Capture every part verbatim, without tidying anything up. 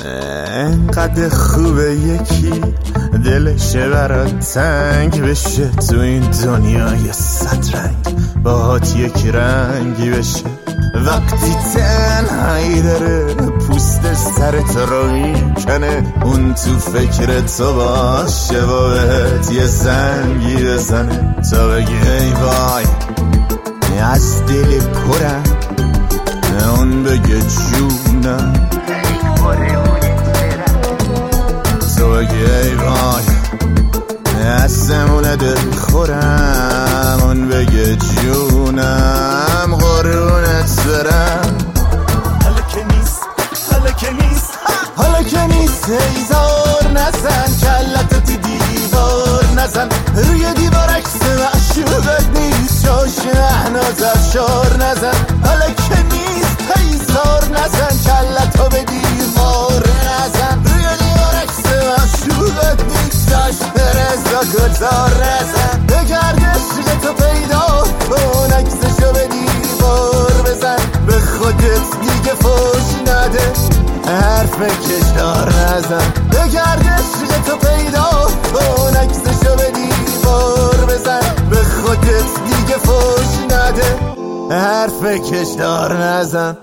انقدر خوبه یکی دلشه برات تنگ بشه، تو این دنیای صد رنگ باهات یک رنگی بشه. وقتی تنهایی داره پوست سرت رو میکنه، اون تو فکر تو باشه و بهت یه زنگی بزنه تا بگی ای وای از دل پرم، اون بگه جونم تو بگی ای وای اسمونه دل خورم، اون بگه جونم قرونت برم. حالا که نیست حالا که نیست حالا که نیست هیزار نزن، کلت تی دیوار نزن، روی دیوار عکس معشوقت نیست، جاش احناز افشار نزن. حالا که نیست هیزار نزن، کلتو به دیوار نزن، روی دیوار عکس معشوقت نیست، جاش برزا گذار نزن. بگرد عشق تو پیدا کن، عکسشو به دیوار بزن، به خودت دیگه فوش نده، حرف کشدار نزن. بگرد عشق تو پیدا کن، عکسشو به دیوار بزن، به خودت دیگه فوش نده، حرف کشدار نزن.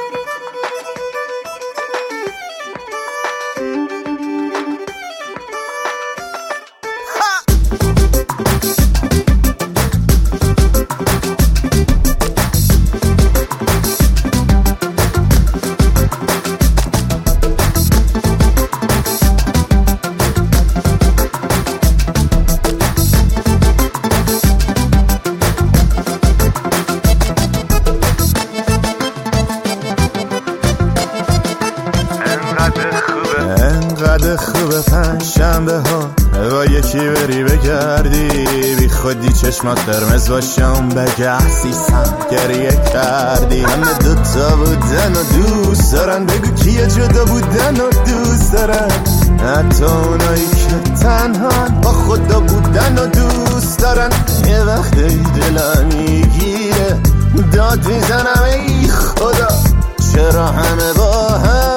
انقدر خوبه پنجشنبه ها با یکی بری بگردی، بی خودی چشمات قرمز باشم بگه احسیسم گریه کردی. همه دوتا بودن و دوست دارن، بگو کیه جدا بودن و دوست دارن، حتی اونایی که تنها با خدا بودن و دوست دارن. یه وقتی دلم میگیره داد میزنم ای خدا چرا همه با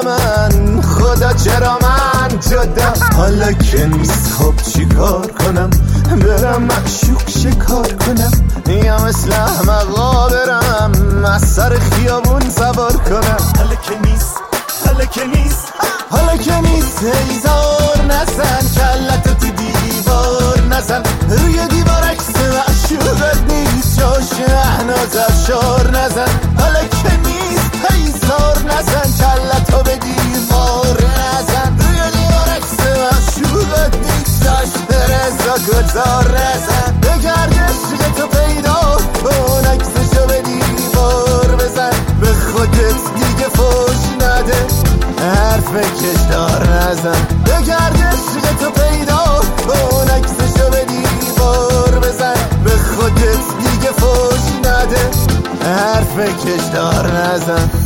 همن، خدا چرا من جدا. حالا که نیست خب چی کار کنم، برم معشوق شکار کنم، یا مثل احمقا برم از سر خیابون سوار کنم. حالا که نیست حالا که نیست حالا که نیست هیزار نزن، کلتو تی دیوار نزن، روی دیوار عکس معشوقت نیست، جاش احناز افشار نزن. حالا که نیست هیزار نزن، کلتو به دیوار نزن، روی دیوار عکس معشوقت نیست، جاش برزا گذار نزن. بگرد عشق تو پیدا کن، عکسشو به دیوار بزن، به خودت دیگه فوش نده، حرف کشدار نزن. بگرد عشق تو پیدا کن، عکسشو به دیوار بزن، به خودت دیگه فوش نده، حرف کشدار نزن.